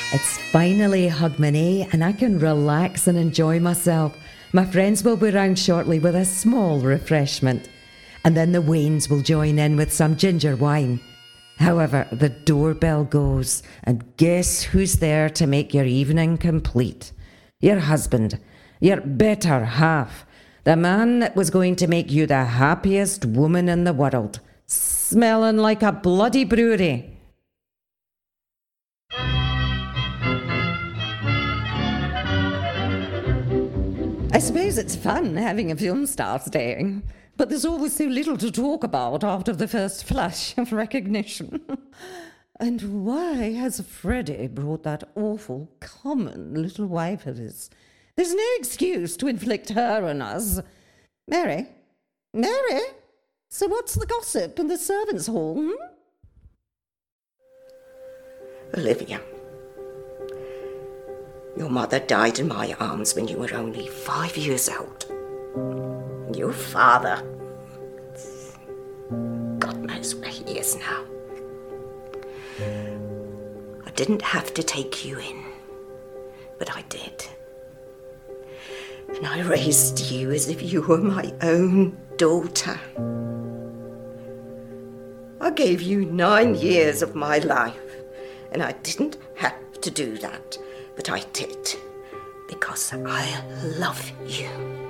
It's finally Hogmanay and I can relax and enjoy myself. My friends will be round shortly with a small refreshment. And then the Waynes will join in with some ginger wine. However, the doorbell goes, and guess who's there to make your evening complete? Your husband, your better half, the man that was going to make you the happiest woman in the world, smelling like a bloody brewery. I suppose it's fun having a film star staying, but there's always so little to talk about after the first flush of recognition. And why has Freddie brought that awful, common little wife of his? There's no excuse to inflict her on us. Mary? Mary? So what's the gossip in the servants' hall, Olivia, your mother died in my arms when you were only 5 years old. And your father, God knows where he is now. I didn't have to take you in, but I did. And I raised you as if you were my own daughter. I gave you 9 years of my life, and I didn't have to do that, but I did, because I love you.